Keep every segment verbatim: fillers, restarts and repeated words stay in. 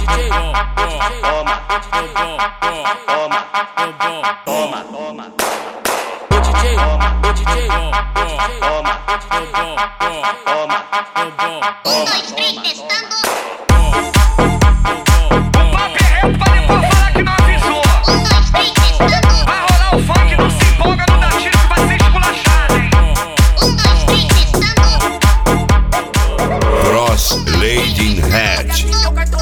toma, toma. O D J, o D J, toma, toma, toma. Um, dois, três, testando. O papo é reto pra depois falar que não avisou. Um, dois, três, testando. Vai rolar o funk, não se empolga, não dá tiro que vai ser esculachado, hein? Um, dois, três, testando. Cross Lady Head.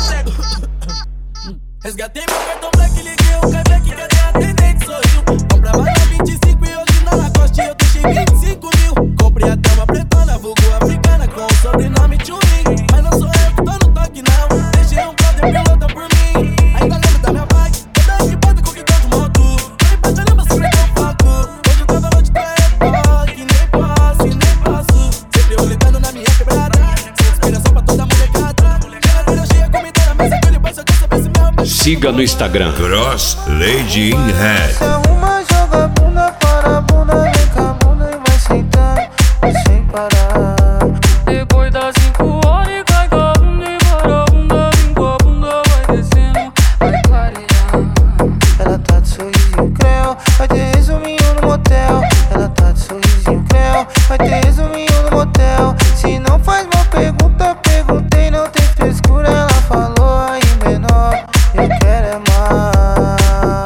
Resgatei meu cartão black, liguei o Quebec, cadê a atendente? Sorriu. Comprava na vinte e cinco e hoje na Lacoste eu deixei vinte e cinco mil. Comprei até uma pretona, vulgo africana, com o sobrenome Tchurin. Mas não sou eu que tô no toque não, deixei um brother pilota por mim. Ainda lembro da minha bike, toda equipada com guidão de moto. Falei pra caramba, sempre deu foco. Hoje eu tava longe do reboque, nem posso, nem posso. Sempre eu lidando na minha quebrada, sem inspiração pra toda molecada. Geladeira cheia, comida na mesa, aquele pai só quer saber se meu... Siga no Instagram Cross Lady Head. Se arruma, joga a bunda para a bunda, vem com a bunda e vai sentando sem parar. Depois das cinco horas cai com a bunda e para a bunda, vem com a bunda, vai descendo, vai clareando. Ela tá de sorrisinho creu, vai ter resuminho no motel. Ela tá de sorrisinho creu, vai ter resuminho no motel. Se não faz uma pergunta, perguntei, não tem frescura. Ela falou aí menor, eu quero é mais.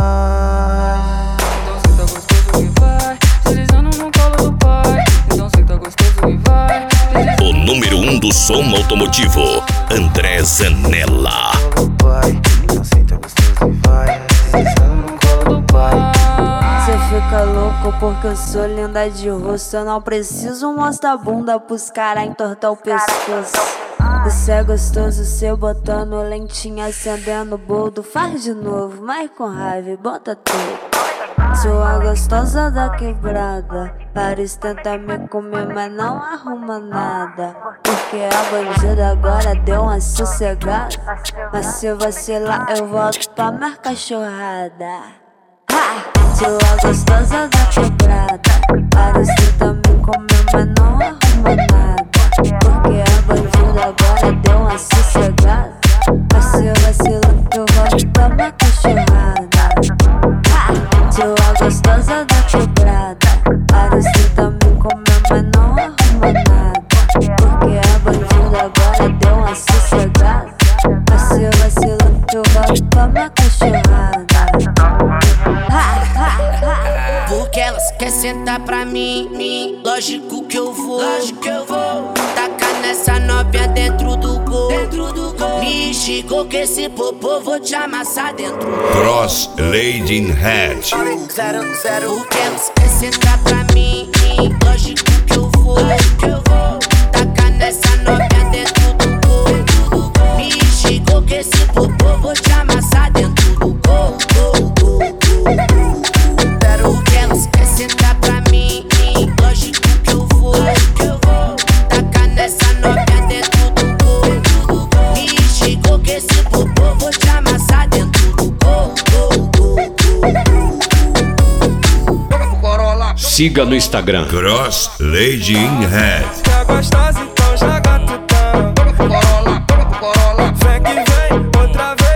Então cê tá gostoso que vai, deslizando no colo do pai. Então cê tá gostoso que vai. O número um do som automotivo, André Zanella. Colo do pai, então senta gostoso e vai. Deslizando no colo do pai. Cê fica louco porque eu sou linda de rosto. Eu não preciso mostrar a bunda pros caras entortar o pescoço. Você é gostoso, cê botando lentinha, acendendo boldo. Faz de novo, mas com raiva e bota tudo. Sou a gostosa da quebrada. Paris tenta me comer, mas não arruma nada. Porque a bandida agora deu uma sossegada. Mas se vacilar eu volto pra minha cachorrada. Ha! Sou a gostosa da quebrada. Paris tenta me comer, mas não arruma nada. Porque a bandida agora deu uma sossegada. Mas se vacilar eu volto pra minha cachorrada. Ha! Sou a gostosa da quebrada. Paris tenta me comer, mas não arruma nada. Porque a bandida agora deu uma sossegada. Mas se vacilar eu volto pra minha cachorrada. Porque elas querem sentar pra mim, mim. Lógico que eu vou, lógico que eu vou. Tacar nessa novinha dentro do gol, dentro do gol. Me instigou que esse popô vou te amassar dentro. Cross Lady Head. Zero, zero. Porque elas querem sentar pra mim, mim. Lógico que eu vou, lógico que eu vou. Tacar nessa novinha dentro do gol, dentro do gol. Me instigou que esse popô vou te amassar dentro do gol, gol, gol, gol. Porque elas querem sentar pra mim, mim. Lógico que eu vou, lógico que eu vou. Tacar nessa novinha dentro do gol, dentro do gol. Me instigou que esse popô vou te amassar dentro do gol, gol, gol, gol. Siga no Instagram Cross Lady Head. Tá gostosa, então joga tutão. Vem que vem, outra vez.